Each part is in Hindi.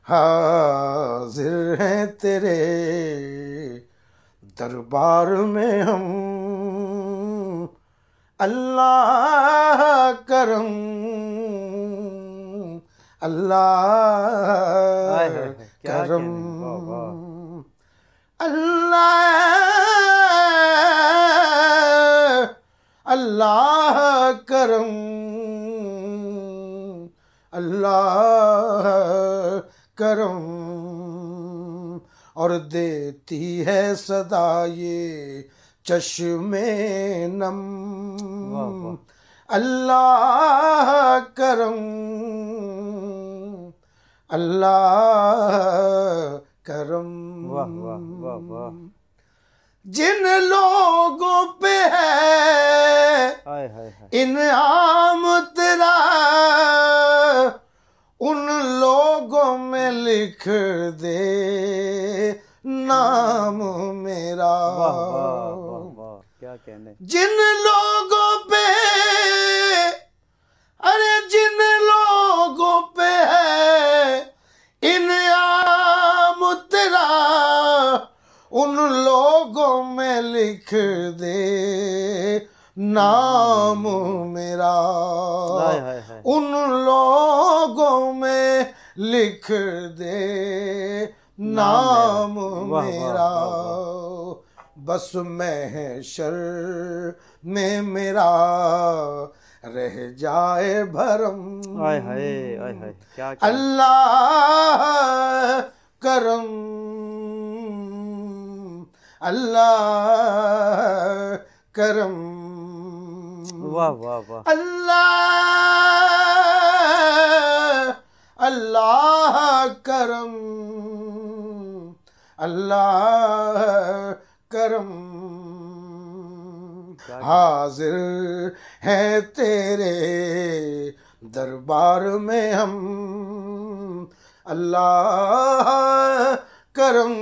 हाजिर हैं तेरे दरबार में हम, अल्लाह करम, अल्लाह हाय हाय हाय, क्या करम, कहने हैं, वाह वाह। अल्लाह अल्लाह करम, अल्लाह करम। और देती है सदा ये चश्मे नम, वाह वाह अल्लाह करम, अल्लाह करम। वाह वाह वाह वाह। जिन लोगों पे है हाय हाय हाय, इनाम तेरा, उन लोगों में लिख दे नाम मेरा। वाह वाह वाह वाह, क्या कहने। जिन लोगों पे, अरे जिन लोगों पे है इनाम तेरा, उन लोगों में लिख दे नाम मेरा। हाय हाय हाय, उन लोगों में लिख दे नाम वाह वाह मेरा। वाह वाह। बस महशर में मेरा रह जाए भरम, हाय हाय हाय हाय, क्या कहने। अल्लाह करम, अल्लाह करम, वाह वाह वाह, अल्लाह अल्लाह करम, अल्लाह करम। हाजिर है तेरे दरबार में हम, अल्लाह करम,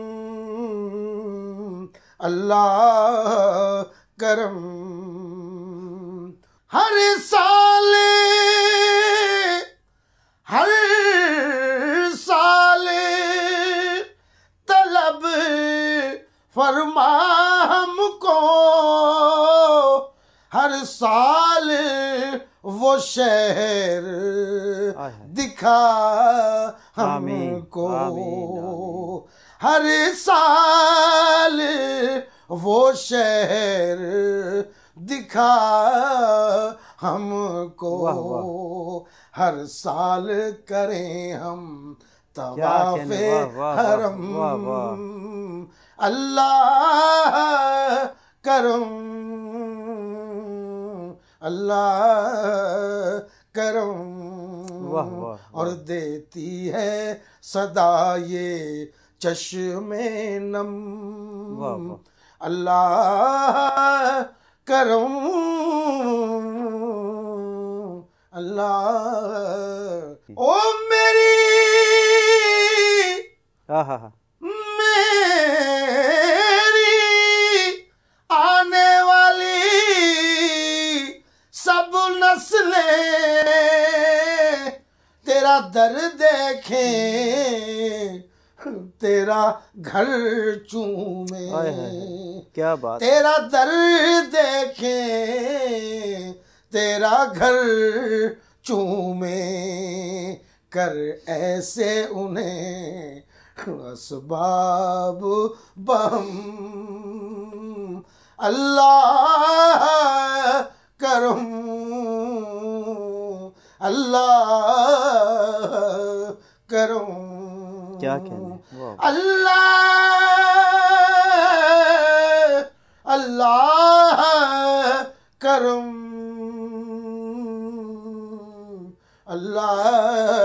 अल्लाह करम। हर साल हर साल तलब फरमा हमको, हर साल वो शहर दिखा हमको, हर साल वो शहर दिखा हमको, हर साल करें हम तवाफ़े हरम, अल्लाह करम, अल्लाह करम। और देती है सदा ये चश्मे नम, अल्लाह करम, अल्लाह। ओ मेरी मेरी आने वाली सब नस्लें तेरा दर देखें, तेरा घर चूमे, क्या बात, तेरा दर देखें, तेरा घर चूमे, कर ऐसे उन्हें असबाब बहम, अल्लाह करम, अल्लाह करम। क्या कहने, अल्लाह अल्लाह करम, अल्लाह